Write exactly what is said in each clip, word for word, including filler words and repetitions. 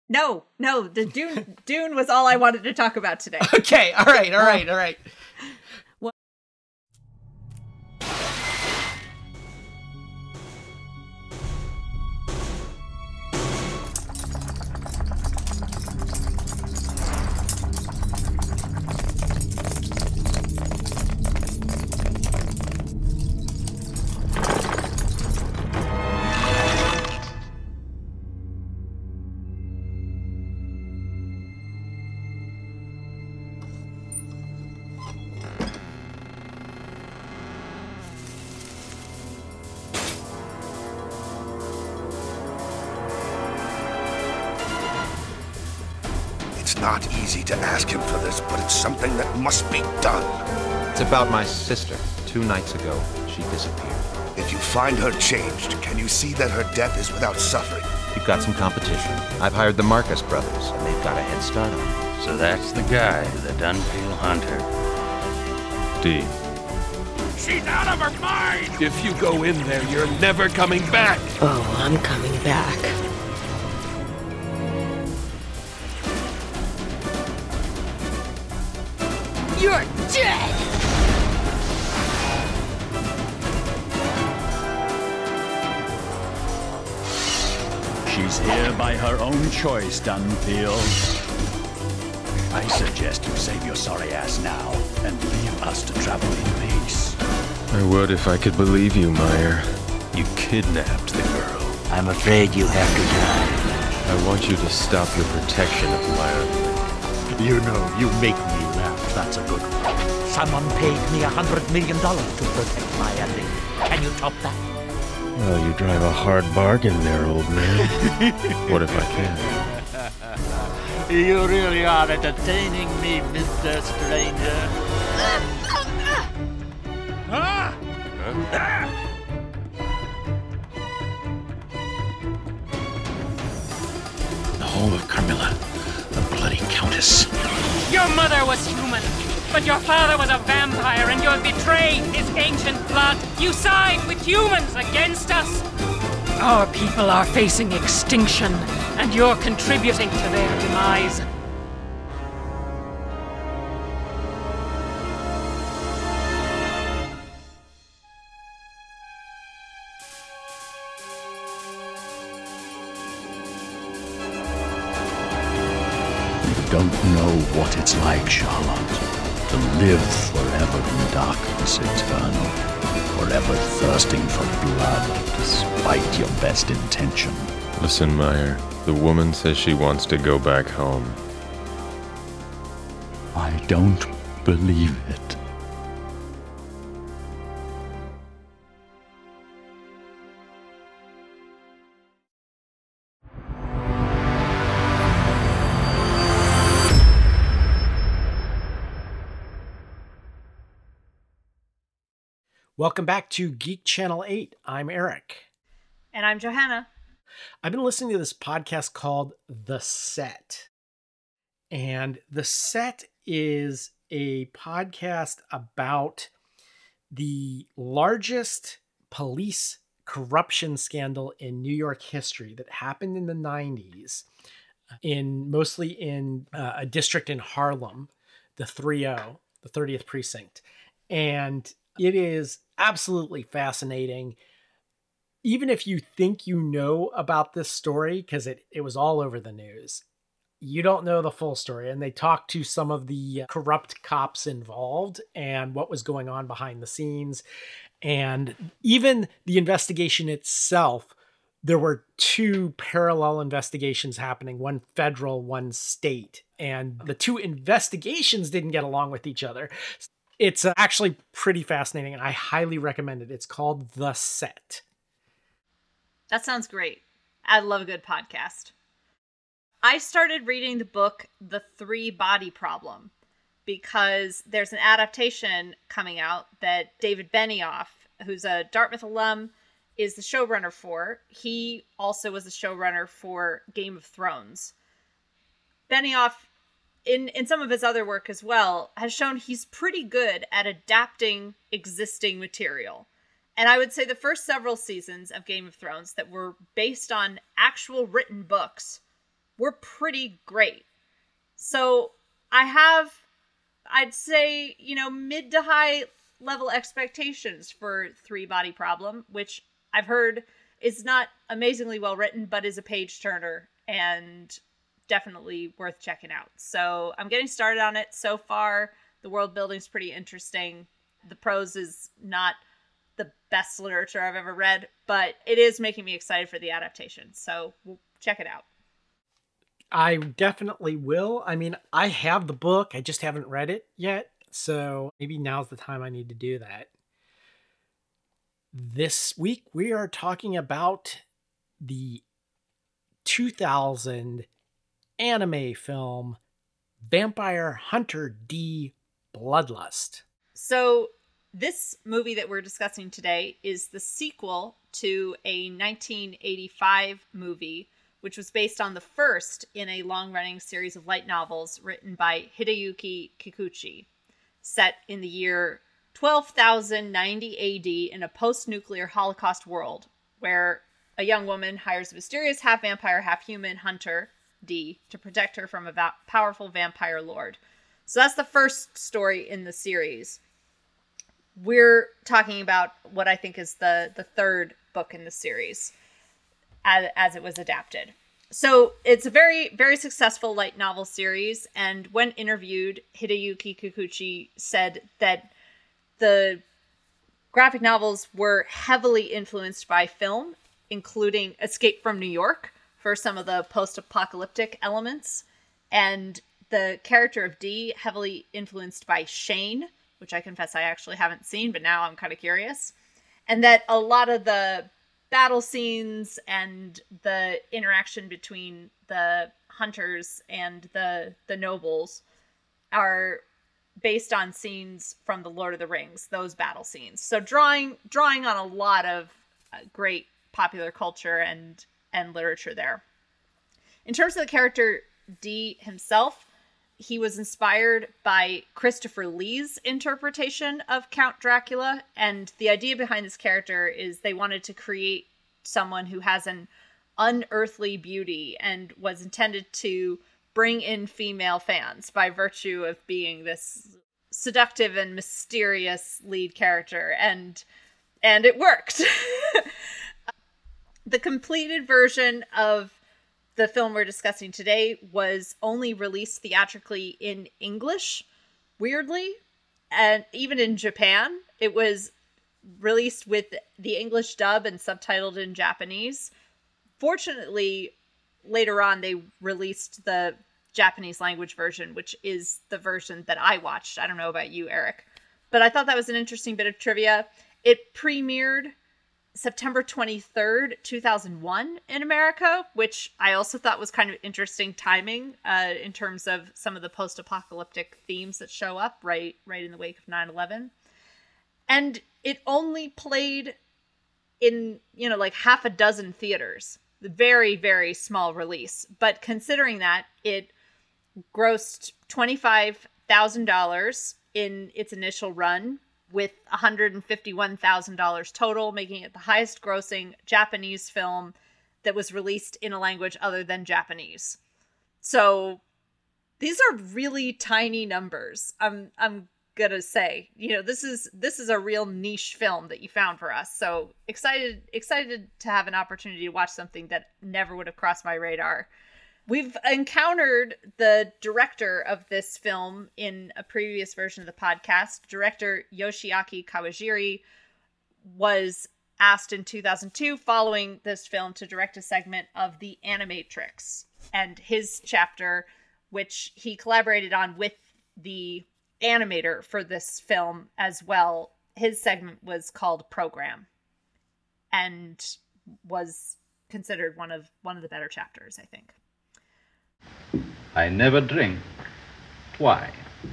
No, no, the Dune Dune was all I wanted to talk about today. Okay, all right, all right, all right. Well, It's not easy to ask him for this, but it's something that must be done. It's about my sister. Two nights ago, she disappeared. If you find her changed, can you see that her death is without suffering? You've got some competition. I've hired the Marcus brothers, and they've got a head start on you. So that's the guy, the Dunpeel Hunter. D. She's out of her mind! If you go in there, you're never coming back! Oh, I'm coming back. You're dead! She's here by her own choice, Dunpeel. I suggest you save your sorry ass now and leave us to travel in peace. I would if I could believe you, Meyer. You kidnapped the girl. I'm afraid you have to die. I want you to stop your protection of Meyer. You know, you make me laugh. That's a good one. Someone paid me a hundred million dollars to protect my ending. Can you top that? Well, you drive a hard bargain there, old man. What if I can? You really are entertaining me, Mister Stranger. Ah! The whole of Carmilla, the bloody countess. Your mother was human, but your father was a vampire and you've betrayed his ancient blood. You side with humans against us. Our people are facing extinction, and you're contributing to their demise. Don't know what it's like, Charlotte, to live forever in darkness eternal, forever thirsting for blood despite your best intention. Listen, Meyer, the woman says she wants to go back home. I don't believe it. Welcome back to Geek Channel eight. I'm Eric. and I'm Johanna. I've been listening to this podcast called The Set. And The Set is a podcast about the largest police corruption scandal in New York history that happened in the nineties, in mostly in uh, a district in Harlem, the three oh, the thirtieth precinct. And it is absolutely fascinating. Even if you think you know about this story, because it, it was all over the news, you don't know the full story. And they talk to some of the corrupt cops involved and what was going on behind the scenes. And even the investigation itself, there were two parallel investigations happening, one federal, one state. And the two investigations didn't get along with each other. It's actually pretty fascinating, and I highly recommend it. It's called The Set. That sounds great. I love a good podcast. I started reading the book The Three Body Problem because there's an adaptation coming out that David Benioff, who's a Dartmouth alum, is the showrunner for. He also was the showrunner for Game of Thrones. Benioff, in, in some of his other work as well, has shown he's pretty good at adapting existing material. And I would say the first several seasons of Game of Thrones that were based on actual written books were pretty great. So I have, I'd say, you know, mid to high level expectations for Three Body Problem, which I've heard is not amazingly well written, but is a page turner and definitely worth checking out. So I'm getting started on it. So far, the world building's pretty interesting. The prose is not the best literature I've ever read, but it is making me excited for the adaptation. So we'll check it out. I definitely will. I mean, I have the book. I just haven't read it yet. So maybe now's the time I need to do that. This week, we are talking about the two thousand anime film Vampire Hunter D Bloodlust. So this movie that we're discussing today is the sequel to a nineteen eighty-five movie, which was based on the first in a long-running series of light novels written by Hideyuki Kikuchi, set in the year twelve thousand ninety A D in a post-nuclear Holocaust world, where a young woman hires a mysterious half-vampire, half-human hunter, D, to protect her from a va- powerful vampire lord. So that's the first story in the series. We're talking about what I think is the, the third book in the series, as, as it was adapted. So it's a very, very successful light novel series, and when interviewed, Hideyuki Kikuchi said that the graphic novels were heavily influenced by film, including Escape from New York for some of the post-apocalyptic elements, and the character of D heavily influenced by Shane, which I confess I actually haven't seen, but now I'm kind of curious. And that a lot of the battle scenes and the interaction between the hunters and the the nobles are based on scenes from the Lord of the Rings, those battle scenes. So drawing drawing on a lot of uh, great popular culture and and literature there. In terms of the character D himself, he was inspired by Christopher Lee's interpretation of Count Dracula, and the idea behind this character is they wanted to create someone who has an unearthly beauty and was intended to bring in female fans by virtue of being this seductive and mysterious lead character, and and it worked. The completed version of the film we're discussing today was only released theatrically in English, weirdly, and even in Japan. It was released with the English dub and subtitled in Japanese. Fortunately, later on, they released the Japanese language version, which is the version that I watched. I don't know about you, Eric, but I thought that was an interesting bit of trivia. It premiered September twenty-third, two thousand one in America, which I also thought was kind of interesting timing uh, in terms of some of the post-apocalyptic themes that show up right, right in the wake of nine eleven. And it only played in, you know, like half a dozen theaters. Very, very small release. But considering that, it grossed twenty-five thousand dollars in its initial run, with one hundred fifty-one thousand dollars total, making it the highest grossing Japanese film that was released in a language other than Japanese. So these are really tiny numbers. I'm I'm gonna say, you know, this is this is a real niche film that you found for us. So excited excited to have an opportunity to watch something that never would have crossed my radar. We've encountered the director of this film in a previous version of the podcast. Director Yoshiaki Kawajiri was asked in two thousand two, following this film, to direct a segment of The Animatrix. And his chapter, which he collaborated on with the animator for this film as well, his segment was called Program, and was considered one of one of the better chapters, I think. I never drink. Why?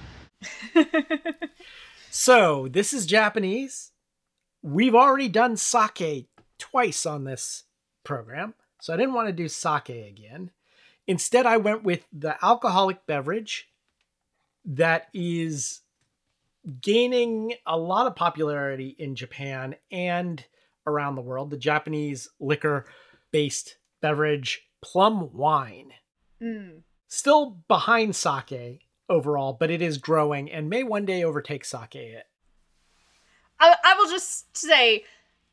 So, this is Japanese. We've already done sake twice on this program, so I didn't want to do sake again. Instead, I went with the alcoholic beverage that is gaining a lot of popularity in Japan and around the world, the Japanese liquor-based beverage, plum wine. Mm. Still behind sake overall, but it is growing and may one day overtake sake. It. I, I will just say,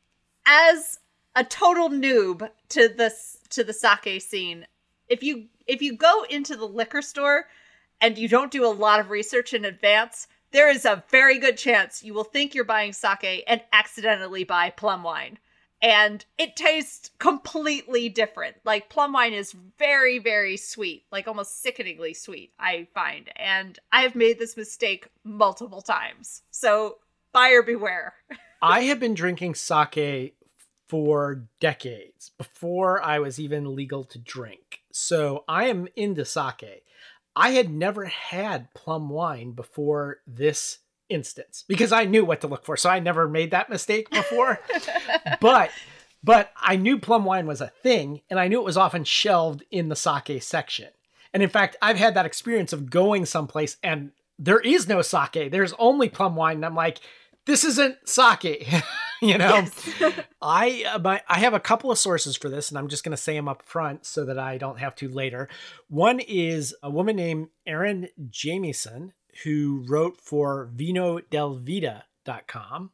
as a total noob to this to the sake scene, if you if you go into the liquor store and you don't do a lot of research in advance, there is a very good chance you will think you're buying sake and accidentally buy plum wine. And it tastes completely different. Like, plum wine is very, very sweet, like almost sickeningly sweet, I find. And I have made this mistake multiple times. So buyer beware. I have been drinking sake for decades, before I was even legal to drink. So I am into sake. I had never had plum wine before this instance because I knew what to look for. So I never made that mistake before. but but I knew plum wine was a thing, and I knew it was often shelved in the sake section. And in fact, I've had that experience of going someplace and there is no sake. There's only plum wine. And I'm like, this isn't sake. You know, yes. I uh, my, I have a couple of sources for this, and I'm just going to say them up front so that I don't have to later. One is a woman named Erin Jamieson, who wrote for vino del vida dot com.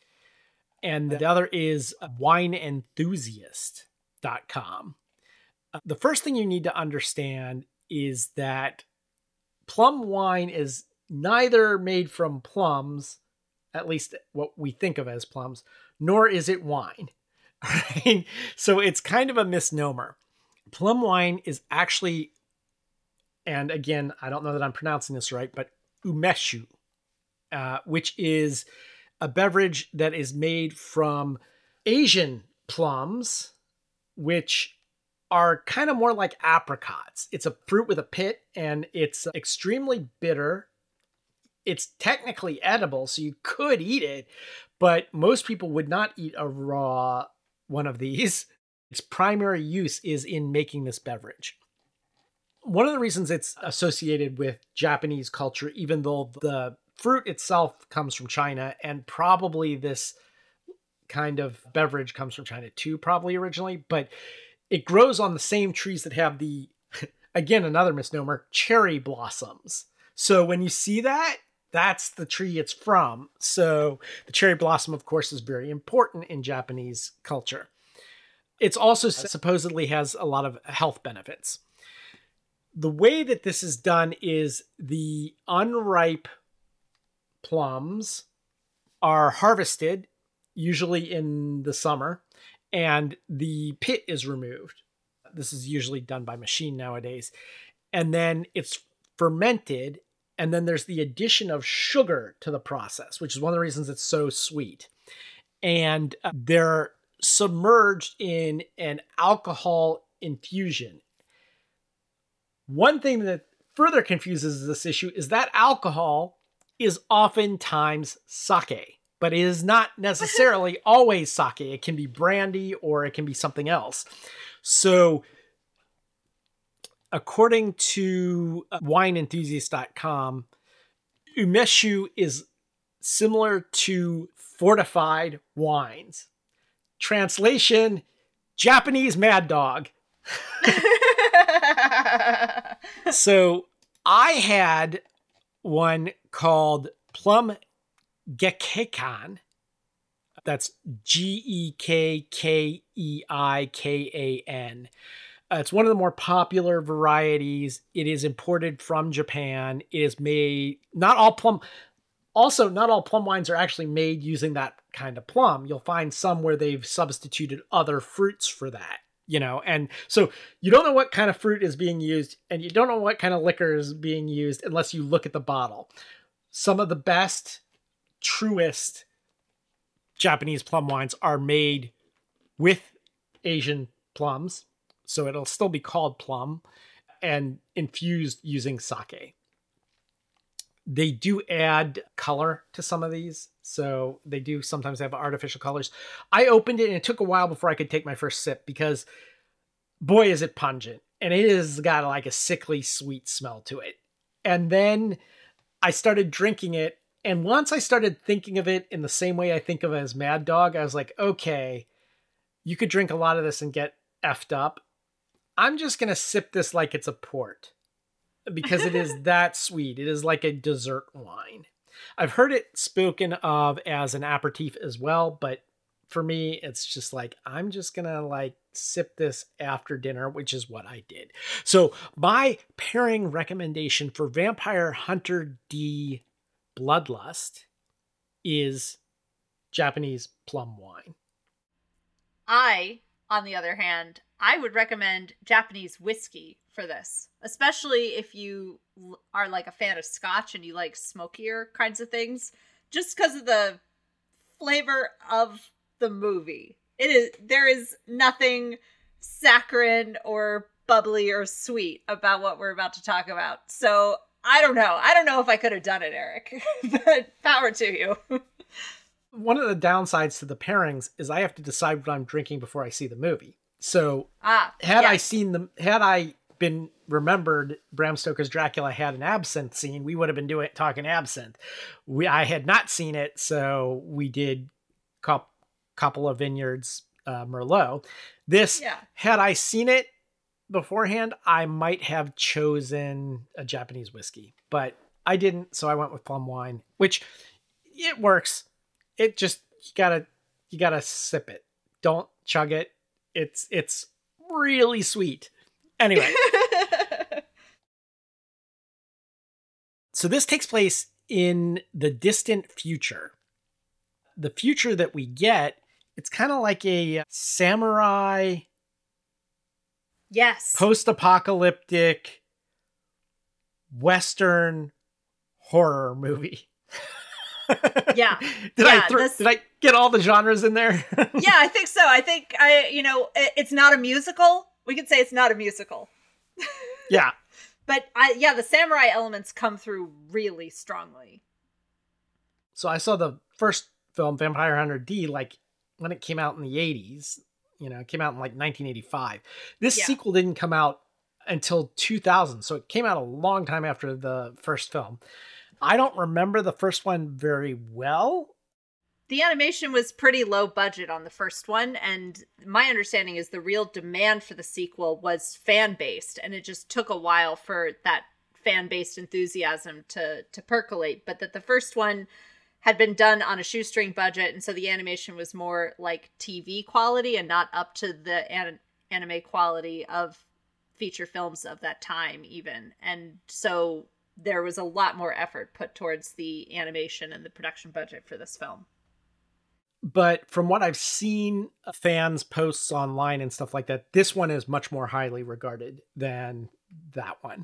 And the other is wine enthusiast dot com. Uh, the first thing you need to understand is that plum wine is neither made from plums, at least what we think of as plums, nor is it wine. Right? So it's kind of a misnomer. Plum wine is actually, and again, I don't know that I'm pronouncing this right, but umeshu, uh, which is a beverage that is made from Asian plums, which are kind of more like apricots. It's a fruit with a pit, and it's extremely bitter. It's technically edible, so you could eat it, but most people would not eat a raw one of these. Its primary use is in making this beverage. One of the reasons it's associated with Japanese culture, even though the fruit itself comes from China, and probably this kind of beverage comes from China too, probably originally, but it grows on the same trees that have the, again, another misnomer, cherry blossoms. So when you see that, that's the tree it's from. So the cherry blossom, of course, is very important in Japanese culture. It's also supposedly has a lot of health benefits. The way that this is done is the unripe plums are harvested, usually in the summer, and the pit is removed. This is usually done by machine nowadays. And then it's fermented, and then there's the addition of sugar to the process, which is one of the reasons it's so sweet. And they're submerged in an alcohol infusion. One thing that further confuses this issue is that alcohol is oftentimes sake, but it is not necessarily always sake. It can be brandy or it can be something else. So according to wine enthusiast dot com, umeshu is similar to fortified wines. Translation, Japanese Mad Dog. So I had one called Plum Gekeikan. That's G E K K E I K A N. Uh, it's one of the more popular varieties. It is imported from Japan. It is made, not all plum, also not all plum wines are actually made using that kind of plum. You'll find some where they've substituted other fruits for that, you know, and so you don't know what kind of fruit is being used, and you don't know what kind of liquor is being used unless you look at the bottle. Some of the best, truest Japanese plum wines are made with Asian plums, so it'll still be called plum, and infused using sake. They do add color to some of these, so they do sometimes have artificial colors. I opened it and it took a while before I could take my first sip because, boy, is it pungent. And it has got like a sickly sweet smell to it. And then I started drinking it, and once I started thinking of it in the same way I think of it as Mad Dog, I was like, okay, you could drink a lot of this and get effed up. I'm just going to sip this like it's a port because it is that sweet. It is like a dessert wine. I've heard it spoken of as an aperitif as well, but for me, it's just like, I'm just going to like sip this after dinner, which is what I did. So my pairing recommendation for Vampire Hunter D Bloodlust is Japanese plum wine. I, on the other hand, I would recommend Japanese whiskey for this, especially if you are like a fan of scotch and you like smokier kinds of things, just because of the flavor of the movie. It is, there is nothing saccharine or bubbly or sweet about what we're about to talk about. So I don't know. I don't know if I could have done it, Eric, but power to you. One of the downsides to the pairings is I have to decide what I'm drinking before I see the movie. So ah, had yes. I seen them, had I been remembered Bram Stoker's Dracula had an absinthe scene, we would have been doing talking absinthe. We I had not seen it, so we did couple couple of vineyards uh, Merlot. This yeah. had I seen it beforehand, I might have chosen a Japanese whiskey, but I didn't, so I went with plum wine, which it works. It just you gotta you gotta sip it. Don't chug it. It's it's really sweet. Anyway. So this takes place in the distant future. The future that we get, it's kind of like a samurai yes, post-apocalyptic Western horror movie. Yeah. did yeah, I th- this... did I get all the genres in there? Yeah, I think so. I think I you know, it, it's not a musical. We could say it's not a musical. Yeah. But I yeah, the samurai elements come through really strongly. So I saw the first film, Vampire Hunter D, like when it came out in the eighties. You know, it came out in like nineteen eighty-five. This yeah. sequel didn't come out until two thousand, so it came out a long time after the first film. I don't remember the first one very well. The animation was pretty low budget on the first one, and my understanding is the real demand for the sequel was fan-based, and it just took a while for that fan-based enthusiasm to, to percolate, but that the first one had been done on a shoestring budget, and so the animation was more like T V quality and not up to the an- anime quality of feature films of that time even. And so there was a lot more effort put towards the animation and the production budget for this film. But from what I've seen fans posts online and stuff like that, this one is much more highly regarded than that one.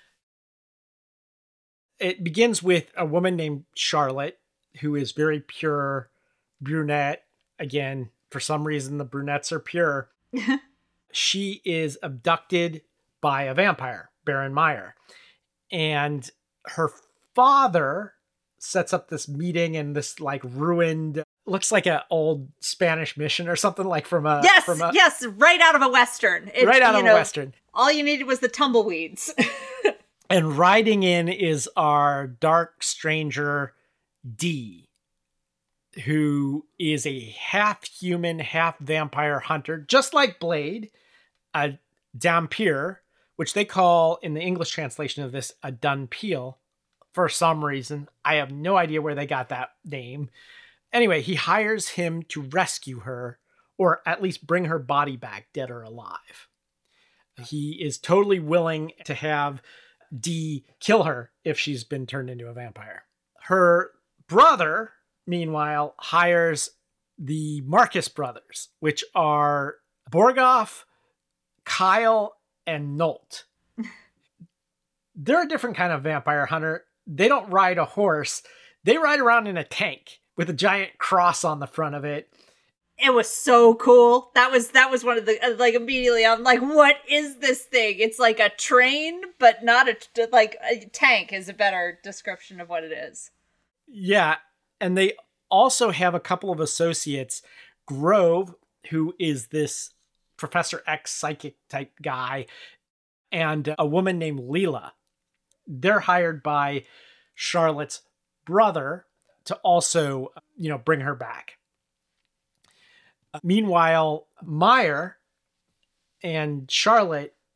It begins with a woman named Charlotte, who is very pure brunette. Again, for some reason, the brunettes are pure. She is abducted by a vampire, Baron Meyer. And her father sets up this meeting in this like ruined, looks like an old Spanish mission or something, like from a... Yes, from a, yes, right out of a Western. It, right out of know, a Western. All you needed was the tumbleweeds. And riding in is our dark stranger, D, who is a half-human, half-vampire hunter, just like Blade, a Dhampir, which they call, in the English translation of this, a Dunpeel, for some reason. I have no idea where they got that name. Anyway, he hires him to rescue her, or at least bring her body back, dead or alive. He is totally willing to have D kill her if she's been turned into a vampire. Her brother, meanwhile, hires the Marcus brothers, which are Borgoff, Kyle, and Nolt. They're a different kind of vampire hunter. They don't ride a horse. They ride around in a tank with a giant cross on the front of it. It was so cool. That was that was one of the, like, immediately I'm like, what is this thing? It's like a train, but not a, like a tank is a better description of what it is. Yeah. And they also have a couple of associates, Grove, who is this Professor X psychic type guy, and a woman named Leela. They're hired by Charlotte's brother to also, you know, bring her back. Meanwhile, Meyer and Charlotte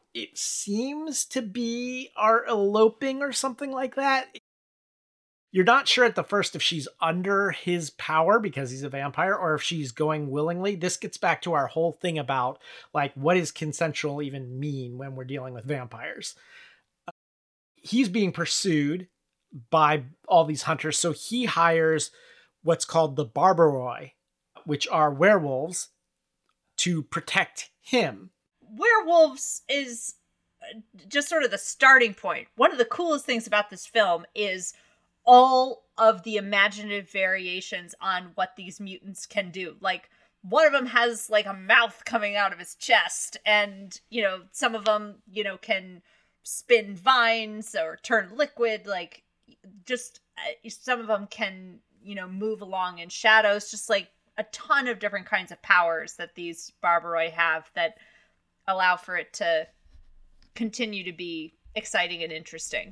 it seems to be are eloping or something like that. You're not sure at the first if she's under his power because he's a vampire or if she's going willingly. This gets back to our whole thing about, like, what does consensual even mean when we're dealing with vampires? Uh, he's being pursued by all these hunters, so he hires what's called the Barbaroi, which are werewolves, to protect him. Werewolves is just sort of the starting point. One of the coolest things about this film is all of the imaginative variations on what these mutants can do. Like, one of them has like a mouth coming out of his chest, and, you know, some of them, you know, can spin vines or turn liquid. Like, just uh, some of them can, you know, move along in shadows. Just like a ton of different kinds of powers that these Barbaroi have that allow for it to continue to be exciting and interesting.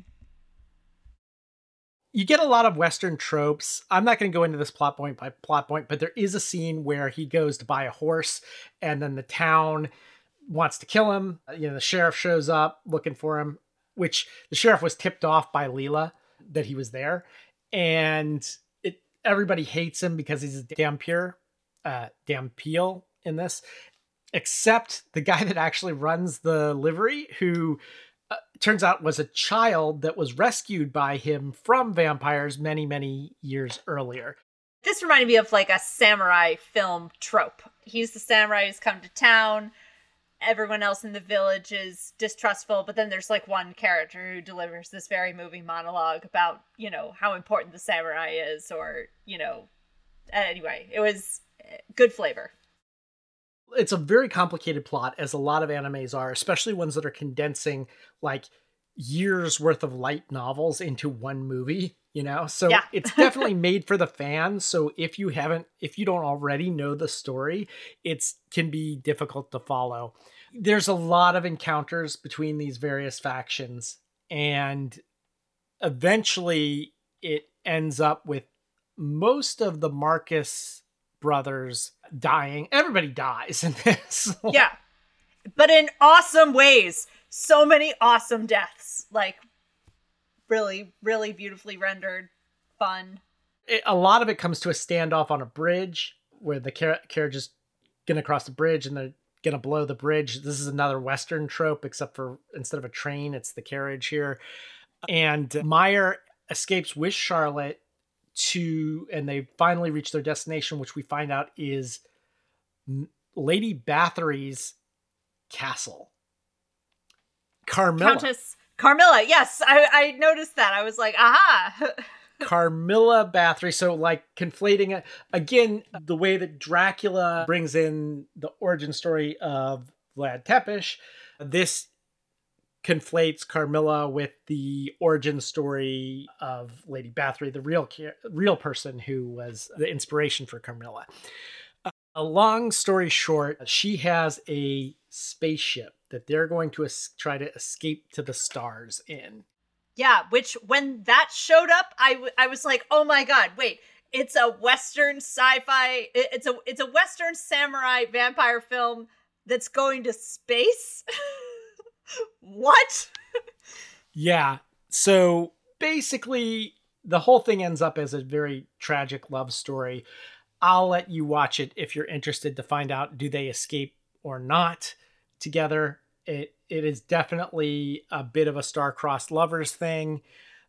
You get a lot of Western tropes. I'm not going to go into this plot point by plot point, but there is a scene where he goes to buy a horse and then the town wants to kill him. You know, the sheriff shows up looking for him, which the sheriff was tipped off by Leela that he was there. And it everybody hates him because he's a damn pure, uh, damn peel in this, except the guy that actually runs the livery, who Uh, turns out was a child that was rescued by him from vampires many, many years earlier. This reminded me of like a samurai film trope. He's the samurai who's come to town. Everyone else in the village is distrustful, but then there's like one character who delivers this very moving monologue about, you know, how important the samurai is, or, you know, anyway, it was good flavor. It's a very complicated plot, as a lot of animes are, especially ones that are condensing like years worth of light novels into one movie, you know? So yeah. It's definitely made for the fans. So if you haven't, if you don't already know the story, it's can be difficult to follow. There's a lot of encounters between these various factions, and eventually it ends up with most of the Marcus brothers dying. Everybody dies in this. Yeah. But in awesome ways. So many awesome deaths. Like, really, really beautifully rendered. Fun. It, a lot of it comes to a standoff on a bridge where the car- carriage is going to cross the bridge and they're going to blow the bridge. This is another Western trope, except for instead of a train, it's the carriage here. And Meyer escapes with Charlotte to, and they finally reach their destination, which we find out is Lady Bathory's castle. Carmilla. Countess Carmilla. Yes, I, I noticed that. I was like, aha. Carmilla Bathory. So like conflating it again, the way that Dracula brings in the origin story of Vlad Tepes, this conflates Carmilla with the origin story of Lady Bathory, the real real person who was the inspiration for Carmilla. Uh, a long story short, she has a spaceship that they're going to es- try to escape to the stars in. Yeah, which when that showed up, I, w- I was like, oh my god, wait, it's a Western sci-fi, it's a it's a Western samurai vampire film that's going to space? What? Yeah. So basically, the whole thing ends up as a very tragic love story. I'll let you watch it if you're interested to find out, do they escape or not together. It It is definitely a bit of a star-crossed lovers thing.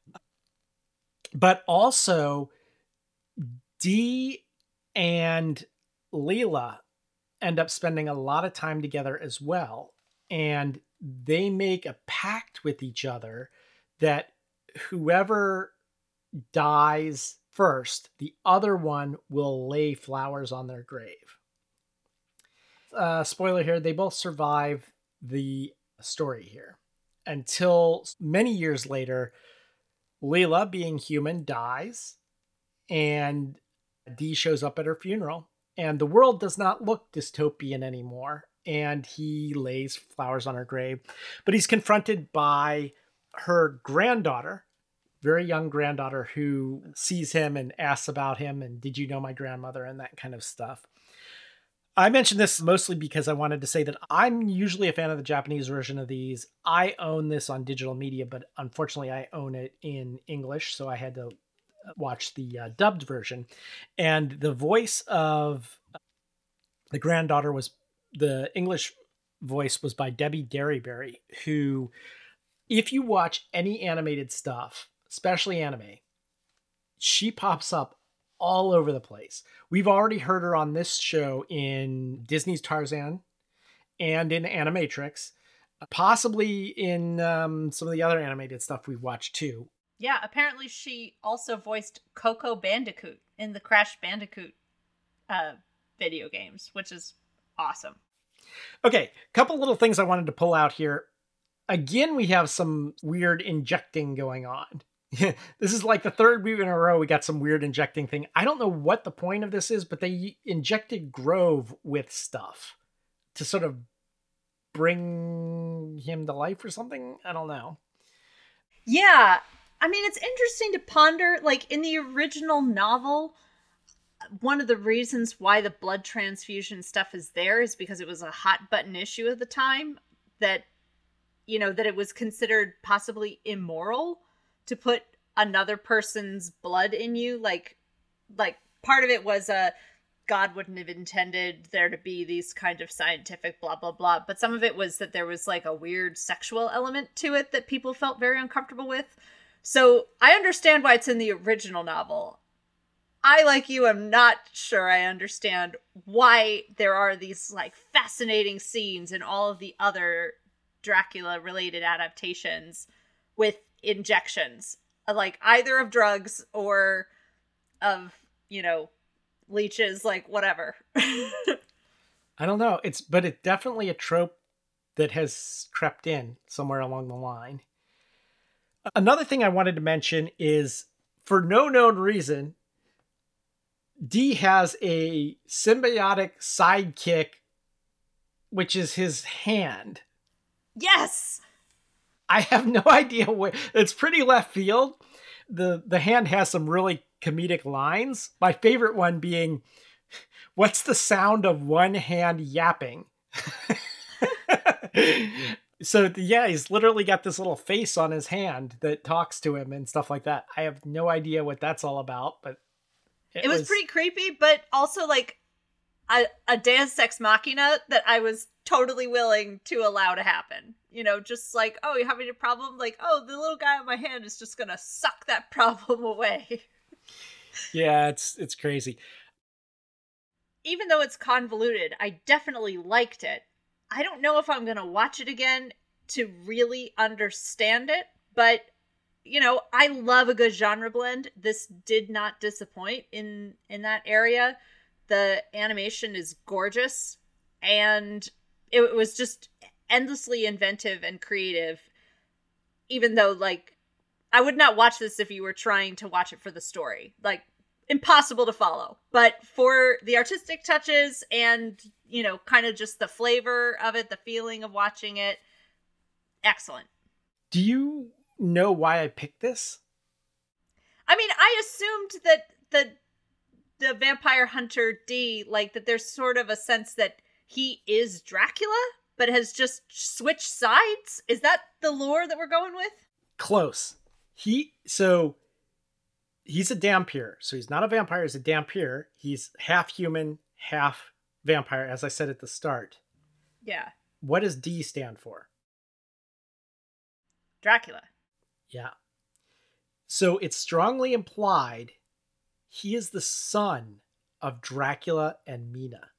But also, Dee and Leela end up spending a lot of time together as well. And they make a pact with each other that whoever dies first, the other one will lay flowers on their grave. Uh, spoiler here, they both survive the story here until many years later, Leela, being human, dies, and Dee shows up at her funeral, and the world does not look dystopian anymore. And he lays flowers on her grave. But he's confronted by her granddaughter, very young granddaughter, who sees him and asks about him and did you know my grandmother and that kind of stuff. I mentioned this mostly because I wanted to say that I'm usually a fan of the Japanese version of these. I own this on digital media, but unfortunately I own it in English, so I had to watch the uh, dubbed version. And the voice of the granddaughter was, the English voice was by Debbie Derryberry, who, if you watch any animated stuff, especially anime, she pops up all over the place. We've already heard her on this show in Disney's Tarzan and in Animatrix, possibly in um, some of the other animated stuff we've watched too. Yeah, apparently she also voiced Coco Bandicoot in the Crash Bandicoot uh, video games, which is awesome. Okay, couple little things I wanted to pull out here. Again, we have some weird injecting going on. This is like the third week in a row we got some weird injecting thing. I don't know what the point of this is, but they injected Grove with stuff to sort of bring him to life or something. I don't know. Yeah. I mean, it's interesting to ponder, like in the original novel, one of the reasons why the blood transfusion stuff is there is because it was a hot button issue at the time, that, you know, that it was considered possibly immoral to put another person's blood in you. Like, like part of it was a, uh, God wouldn't have intended there to be these kind of scientific blah, blah, blah. But some of it was that there was like a weird sexual element to it that people felt very uncomfortable with. So I understand why it's in the original novel. I, like you, am not sure I understand why there are these like fascinating scenes in all of the other Dracula related adaptations with injections, like either of drugs or of, you know, leeches, like whatever. I don't know. It's, but it's definitely a trope that has crept in somewhere along the line. Another thing I wanted to mention is, for no known reason, Dee has a symbiotic sidekick, which is his hand. Yes! I have no idea where. It's pretty left field. The the hand has some really comedic lines. My favorite one being, "What's the sound of one hand yapping?" So yeah, he's literally got this little face on his hand that talks to him and stuff like that. I have no idea what that's all about, but it, it was, was pretty creepy, but also like a, a Deus Ex Machina that I was totally willing to allow to happen. You know, just like, oh, you're having a problem? Like, oh, the little guy on my hand is just going to suck that problem away. Yeah, it's it's crazy. Even though it's convoluted, I definitely liked it. I don't know if I'm going to watch it again to really understand it, but, you know, I love a good genre blend. This did not disappoint in, in that area. The animation is gorgeous, and it, it was just endlessly inventive and creative, even though, like, I would not watch this if you were trying to watch it for the story. Like, impossible to follow. But for the artistic touches and, you know, kind of just the flavor of it, the feeling of watching it, excellent. Do you know why I picked this? I mean, I assumed that the the vampire hunter Dee, like, that there's sort of a sense that he is Dracula, but has just switched sides. Is that the lore that we're going with? Close. He, so he's a Dhampir. So he's not a vampire, he's a Dhampir. He's half human, half vampire, as I said at the start. Yeah. What does D stand for? Dracula. Yeah. So it's strongly implied he is the son of Dracula and Mina.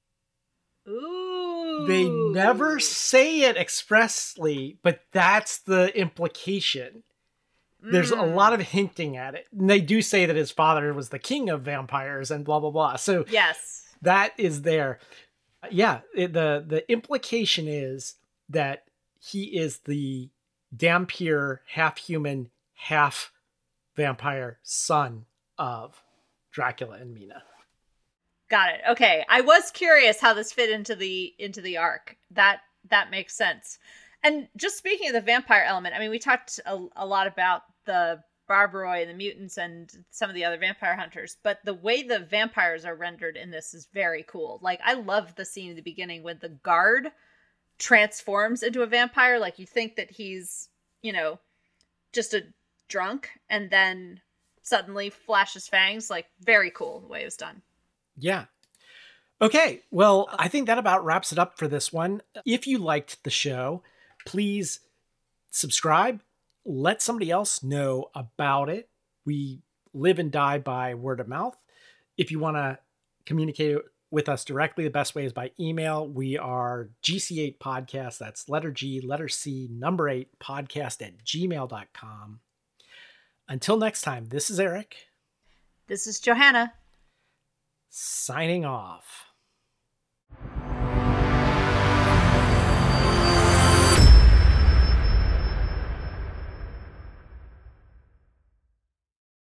Ooh. They never say it expressly, but that's the implication. There's mm. a lot of hinting at it. And they do say that his father was the king of vampires and blah, blah, blah. So yes, that is there. Yeah, it, the, the implication is that he is the Dhampir, half human, half vampire son of Dracula and Mina. Got it. Okay. I was curious how this fit into the into the arc. That that makes sense. And just speaking of the vampire element, I mean, we talked a, a lot about the Barbaroi, the mutants, and some of the other vampire hunters. But the way the vampires are rendered in this is very cool. Like, I love the scene at the beginning when the guard transforms into a vampire. Like, you think that he's, you know, just a drunk, and then suddenly flashes fangs. Like, very cool the way it was done. Yeah. Okay, well, I think that about wraps it up for this one. If you liked the show, please subscribe. Let somebody else know about it. We live and die by word of mouth. If you want to communicate with us directly, the best way is by email. We are G C eight podcast. That's letter G, letter C, number eight, podcast at gmail dot com. Until next time, this is Eric. This is Johanna. Signing off.